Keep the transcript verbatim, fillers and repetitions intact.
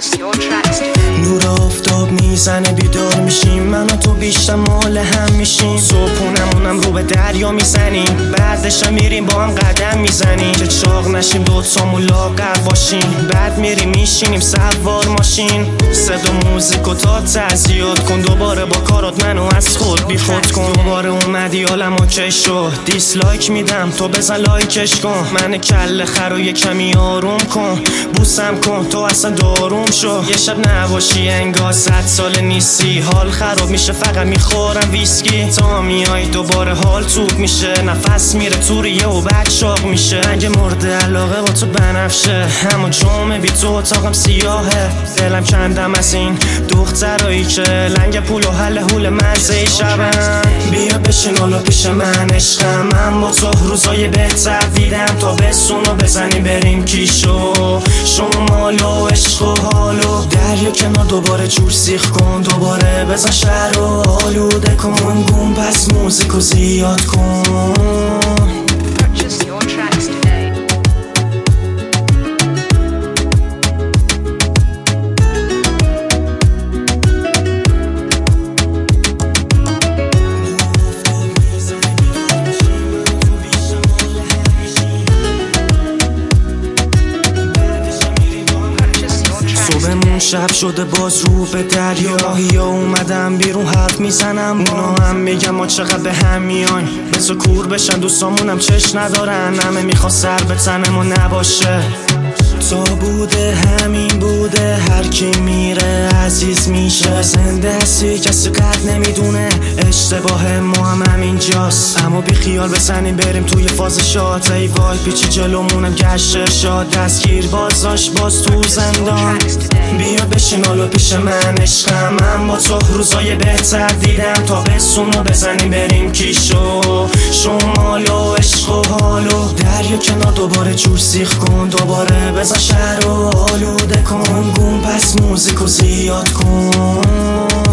نور آفتاب میزنه بیدار میشیم، من و تو بیشتر مال هم میشیم. صبحونمونم رو به دریا میزنیم، بعدش میریم با هم قدم میزنیم که چاق نشیم دوتامون لاغر باشیم. بعد میریم میشینیم سوار ماشین، صدا موزیک و تا تعزیات کن. دوباره با کارات منو از خود بی خود کن. دوباره اومدی حالم اوکی شد، دیسلایک میدم تو بزن لایکش کن. من کله خرو یه کمی آروم کن، بوسم کن تو اصلا داروم شو. یه شب نباشی انگار صد سال نیستی، حال خراب میشه فقط میخورم ویسکی. تا میای دوباره حال توپ میشه، نفس میره تو ریه و بعد شاق میشه. رنگ مورد علاقه با تو بنفشه، همون جمعه بی تو اتاقم سیاهه. دلم کندم از این دخترایی که لنگ پول و حل حول مزه شبن. بیا بشین حالا پیش من عشقم، من با تو روزای بهتر دیدم. تا بسونو بزنی بریم کیشو، شمال و عشق و حالو. دریا کنار دوباره جور سیخ کن، دوباره بزن شهر رو آلوده کن. گم پس موزیکو زیاد کن. صبحمون شب شده باز رو به دریا، ماهیا اومدم بیرون حرف میزنم. اونا هم میگم ما چقدر به هم میایم، بسا کور بشن دوستامونم چش ندارن. همه میخوا سر به تنمون نباشه، تا بوده همین بوده. هر کی میره عزیز میشه، زنده هستی کسی قد نمیدونه. اشتباه ما هم همینجاست، اما بی خیال بزنیم بریم توی فاز شاد. ای وای پیچی جلومونم گشت شاد، دستگیر بازاش باز تو زندان. بیا بشین حالا پیش من عشقم، من با تو روزای بهتر دیدم. تا بسونو بزنیم بریم کیشو، شمال و عشق و حالو. دریا کنار دوباره جور سیخ کن، دوباره بزن شهر رو آلوده کن. گم پس موزیکو زیاد کن.